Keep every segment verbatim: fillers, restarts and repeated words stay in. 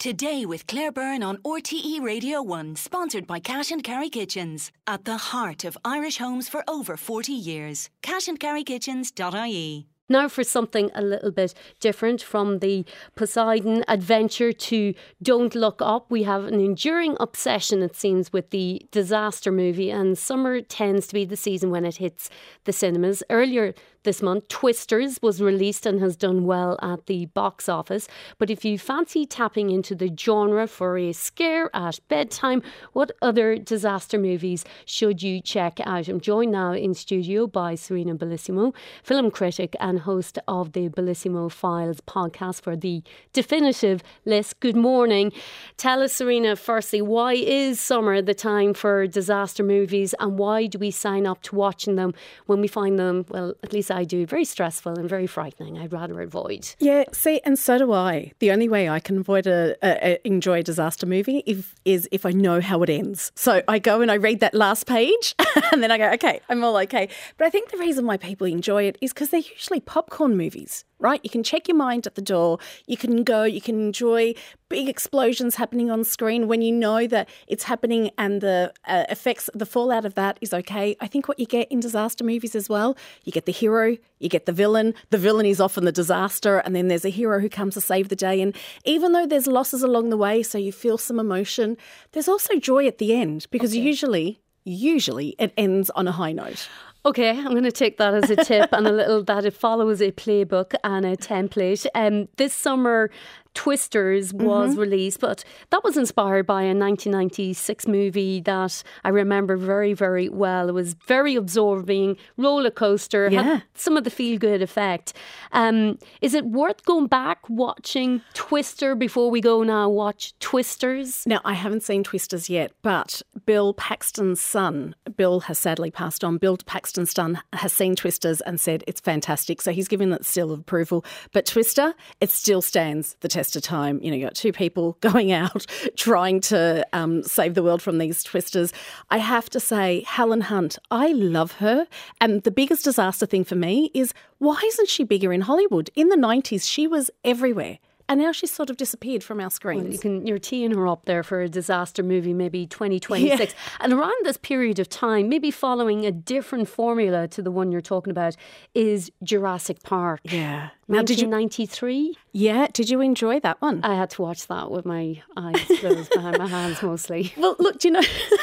Today with Claire Byrne on R T E Radio one, sponsored by Cash and Carry Kitchens. At the heart of Irish homes for over forty years. cash and carry kitchens dot I E. Now for something a little bit different, from the Poseidon adventure to Don't Look Up. We have an enduring obsession, it seems, with the disaster movie, and summer tends to be the season when it hits the cinemas. Earlier this month, Twisters was released and has done well at the box office. But if you fancy tapping into the genre for a scare at bedtime, what other disaster movies should you check out? I'm joined now in studio by Serena Bellissimo, film critic and host of the Bellissimo Files podcast for the definitive list. Good morning. Tell us, Serena, firstly, why is summer the time for disaster movies, and why do we sign up to watching them when we find them, well, at least I do, very stressful and very frightening? I'd rather avoid. Yeah, see, and so do I. The only way I can avoid a, a, a enjoy a disaster movie if, is if I know how it ends. So I go and I read that last page and then I go, okay, I'm all okay. But I think the reason why people enjoy it is because they're usually popcorn movies, right? You can check your mind at the door. You can go, you can enjoy big explosions happening on screen when you know that it's happening, and the uh, effects, the fallout of that is okay. I think what you get in disaster movies as well, you get the hero, you get the villain. The villain is often the disaster, and then there's a hero who comes to save the day. And even though there's losses along the way, so you feel some emotion, there's also joy at the end, because okay. usually, usually it ends on a high note. Okay, I'm going to take that as a tip and a little that it follows a playbook and a template. Um, this summer, Twisters was mm-hmm. released, but that was inspired by a nineteen ninety-six movie that I remember very, very well. It was very absorbing, roller coaster, yeah. had some of the feel-good effect. Um, is it worth going back watching Twister before we go now watch Twisters? Now, I haven't seen Twisters yet, but Bill Paxton's son, Bill has sadly passed on, Bill Paxton's son has seen Twisters and said it's fantastic, so he's given that seal of approval. But Twister, it still stands the test of time. You know, you got two people going out trying to um, save the world from these twisters. I have to say, Helen Hunt, I love her. And the biggest disaster thing for me is, why isn't she bigger in Hollywood? In the nineties, she was everywhere. And now she's sort of disappeared from our screens. Well, you can, you're teeing her up there for a disaster movie, maybe twenty twenty-six. Yeah. And around this period of time, maybe following a different formula to the one you're talking about, is Jurassic Park. Yeah. Now, nineteen ninety-three? Yeah. Did you enjoy that one? I had to watch that with my eyes closed behind my hands mostly. Well, look, do you know...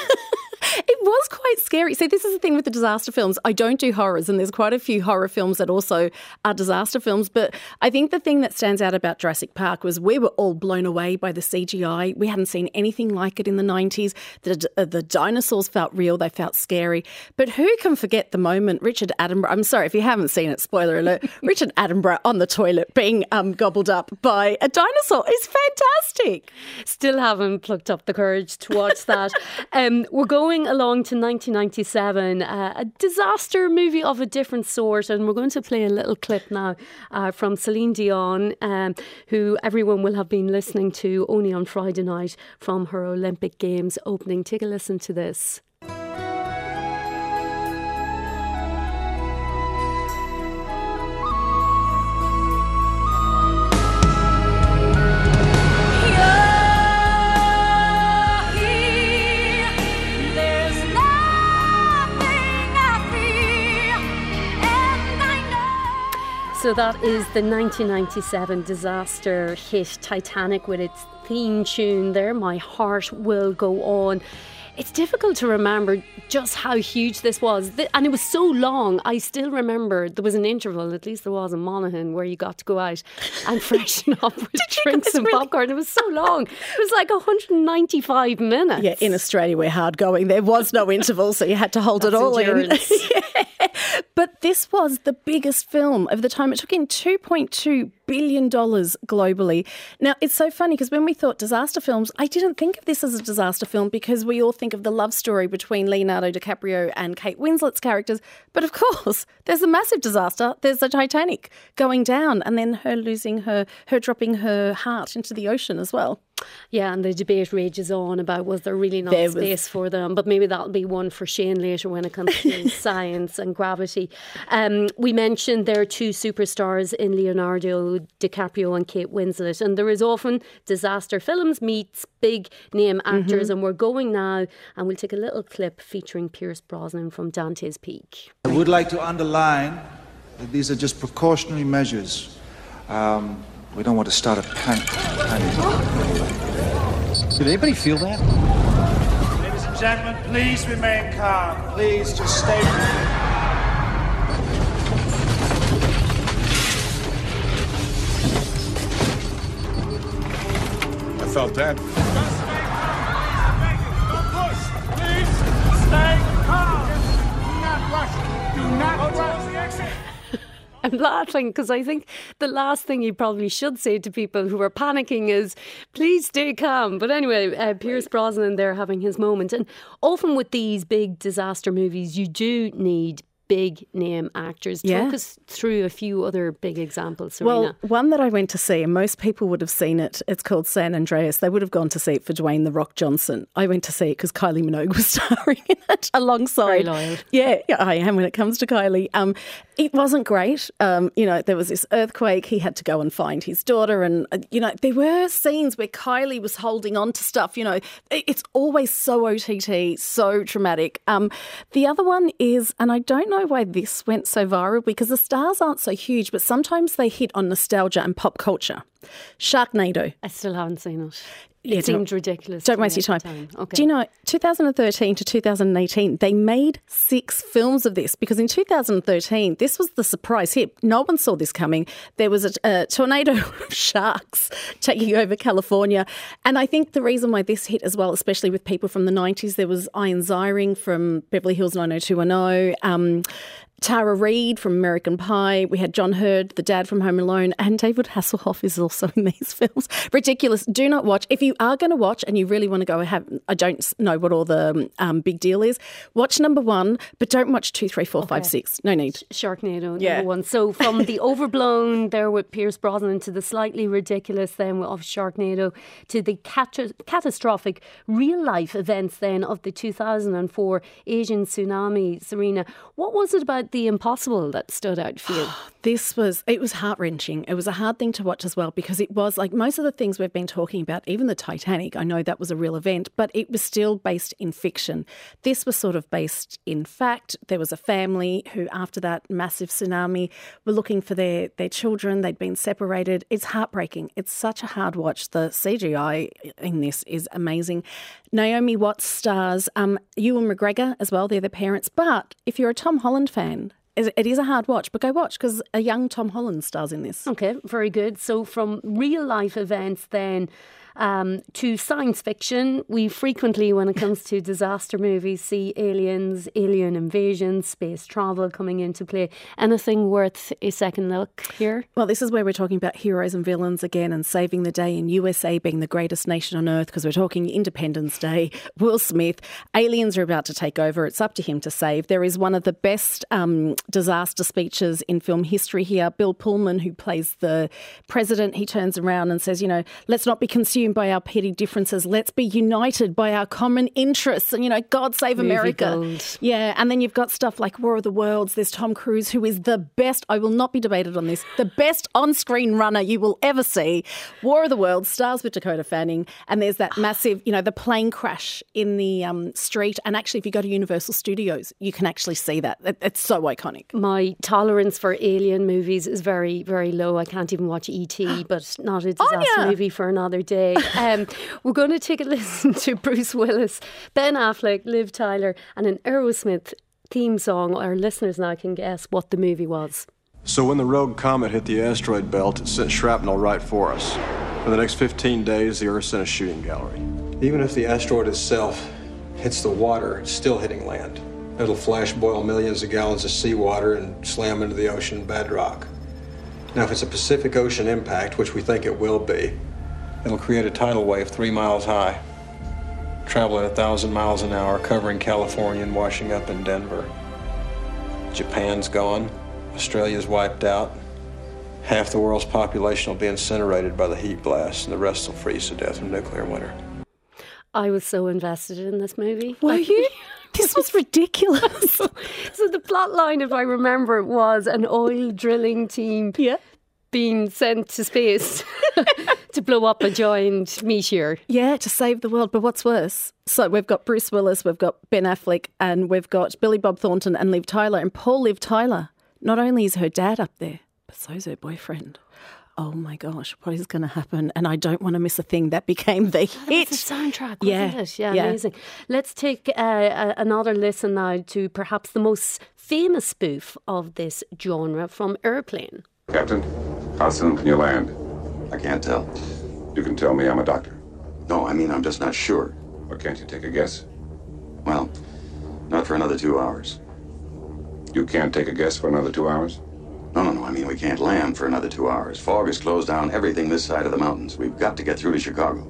It was quite scary. See, this is the thing with the disaster films. I don't do horrors, and there's quite a few horror films that also are disaster films. But I think the thing that stands out about Jurassic Park was we were all blown away by the C G I. We hadn't seen anything like it in the nineties. The, uh, the dinosaurs felt real. They felt scary. But who can forget the moment Richard Attenborough, I'm sorry if you haven't seen it, spoiler alert, Richard Attenborough on the toilet being um, gobbled up by a dinosaur is fantastic. Still haven't plucked up the courage to watch that. um, we're going along to nineteen ninety-seven, uh, a disaster movie of a different sort, and we're going to play a little clip now uh, from Celine Dion, um, who everyone will have been listening to only on Friday night from her Olympic Games opening. Take a listen to this. So that is the nineteen ninety-seven disaster hit Titanic with its theme tune there, My Heart Will Go On. It's difficult to remember just how huge this was. And it was so long. I still remember there was an interval, at least there was in Monaghan, where you got to go out and freshen up with drinks and really? popcorn. It was so long. It was like one hundred ninety-five minutes. Yeah, in Australia we're hard going. There was no interval, so you had to hold That's it all endurance. in. Yeah. But this was the biggest film of the time. It took in two point two billion dollars globally. Now, it's so funny because when we thought disaster films, I didn't think of this as a disaster film because we all think of the love story between Leonardo DiCaprio and Kate Winslet's characters. But of course, there's a massive disaster. There's the Titanic going down and then her losing her, her dropping her heart into the ocean as well. Yeah, and the debate rages on about was there really not There space was... for them, but maybe that'll be one for Shane later when it comes to science and gravity. Um, we mentioned there are two superstars in Leonardo DiCaprio and Kate Winslet, and there is often disaster films meets big name actors, mm-hmm. and we're going now, and we'll take a little clip featuring Pierce Brosnan from Dante's Peak. I would like to underline that these are just precautionary measures. Um, we don't want to start a panic. panic. Did anybody feel that? Ladies and gentlemen, please remain calm. Please just stay calm. I felt that. Don't push. Please stay calm. Do not rush. Do not rush the exit. I'm laughing because I think the last thing you probably should say to people who are panicking is, please stay calm. But anyway, uh, Pierce Brosnan there having his moment. And often with these big disaster movies, you do need big name actors. Yeah. Talk us through a few other big examples, Serena. Well, one that I went to see, and most people would have seen it, it's called San Andreas. They would have gone to see it for Dwayne "The Rock" Johnson. I went to see it because Kylie Minogue was starring in it alongside. Very loyal. Yeah, yeah, I am when it comes to Kylie. Um, it wasn't great. Um, you know, there was this earthquake. He had to go and find his daughter. And, uh, you know, there were scenes where Kylie was holding on to stuff. You know, it, it's always so O T T, so traumatic. Um, the other one is, and I don't know why this went so viral, because the stars aren't so huge, but sometimes they hit on nostalgia and pop culture. Sharknado. I still haven't seen it. It Yeah, seemed ridiculous. Don't to waste me your at the time. Okay. Do you know, two thousand thirteen to two thousand eighteen, they made six films of this, because in two thousand thirteen, this was the surprise hit. No one saw this coming. There was a, a tornado of sharks taking over California. And I think the reason why this hit as well, especially with people from the nineties, there was Ian Ziering from Beverly Hills nine oh two one oh, um, Tara Reid from American Pie. We had John Hurd, the dad from Home Alone, and David Hasselhoff is also in these films. Ridiculous. Do not watch. If you are going to watch and you really want to go have, I don't know what all the um, big deal is, watch number one, but don't watch two, three, four, okay. five, six. No need. Sharknado, yeah. number one. So from the overblown there with Pierce Brosnan to the slightly ridiculous then of Sharknado to the cat- catastrophic real life events then of the two thousand four Asian tsunami, Serena, what was it about the impossible that stood out for you? This was, it was heart-wrenching. It was a hard thing to watch as well, because it was like most of the things we've been talking about, even the Titanic, I know that was a real event, but it was still based in fiction. This was sort of based in fact. There was a family who, after that massive tsunami, were looking for their, their children. They'd been separated. It's heartbreaking. It's such a hard watch. The C G I in this is amazing. Naomi Watts stars, um, Ewan McGregor as well. They're the parents. But if you're a Tom Holland fan, it is a hard watch, but go watch, because a young Tom Holland stars in this. Okay, very good. So from real life events then um, to science fiction, we frequently, when it comes to disaster movies, see aliens, alien invasion, space travel coming into play. Anything worth a second look here? Well, this is where we're talking about heroes and villains again, and saving the day, in U S A being the greatest nation on earth, because we're talking Independence Day. Will Smith, aliens are about to take over. It's up to him to save. There is one of the best um, disaster speeches in film history here. Bill Pullman, who plays the president, he turns around and says, you know, let's not be consumed by our petty differences. Let's be united by our common interests. And, you know, God save Movie America. gold. Yeah. And then you've got stuff like War of the Worlds. There's Tom Cruise, who is the best, I will not be debated on this, the best on-screen runner you will ever see. War of the Worlds stars with Dakota Fanning. And there's that massive, you know, the plane crash in the um, street. And actually, if you go to Universal Studios, you can actually see that. It, it's so iconic. My tolerance for alien movies is very, very low. I can't even watch E T, but not a disaster Anya. movie for another day. Um, we're going to take a listen to Bruce Willis, Ben Affleck, Liv Tyler, and an Aerosmith theme song. Our listeners now can guess what the movie was. So when the rogue comet hit the asteroid belt, it sent shrapnel right for us. For the next fifteen days, the Earth sent a shooting gallery. Even if the asteroid itself hits the water, it's still hitting land. It'll flash boil millions of gallons of seawater and slam into the ocean bedrock. Now, if it's a Pacific Ocean impact, which we think it will be, it'll create a tidal wave three miles high, travel at a thousand miles an hour, covering California and washing up in Denver. Japan's gone. Australia's wiped out. Half the world's population will be incinerated by the heat blast, and the rest will freeze to death from nuclear winter. I was so invested in this movie. Were Like- you? This was ridiculous. So the plot line, if I remember, was an oil drilling team Yeah. being sent to space to blow up a giant meteor. Yeah, to save the world. But what's worse? So we've got Bruce Willis, we've got Ben Affleck, and we've got Billy Bob Thornton and Liv Tyler. And Paul Liv Tyler, not only is her dad up there, but so's her boyfriend. Oh my gosh, what is going to happen? And I don't want to miss a thing. That became the hit. It's a soundtrack, wasn't Yeah, it? Yeah, yeah. amazing. Let's take uh, a, another listen now to perhaps the most famous spoof of this genre from Airplane. Captain, how soon can you land? I can't tell. You can tell me I'm a doctor. No, I mean, I'm just not sure. Or can't you take a guess? Well, not for another two hours. You can't take a guess for another two hours? No, no, no, I mean, we can't land for another two hours. Fog has closed down everything this side of the mountains. We've got to get through to Chicago.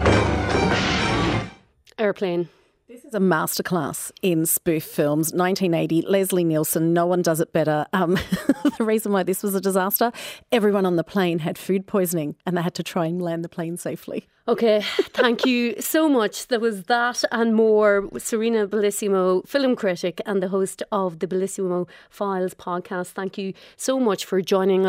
Airplane. This is a masterclass in spoof films. nineteen eighty, Leslie Nielsen, no one does it better. Um, the reason why this was a disaster, everyone on the plane had food poisoning and they had to try and land the plane safely. Okay, thank you so much. There was that and more. Serena Bellissimo, film critic and the host of the Bellissimo Files podcast. Thank you so much for joining us.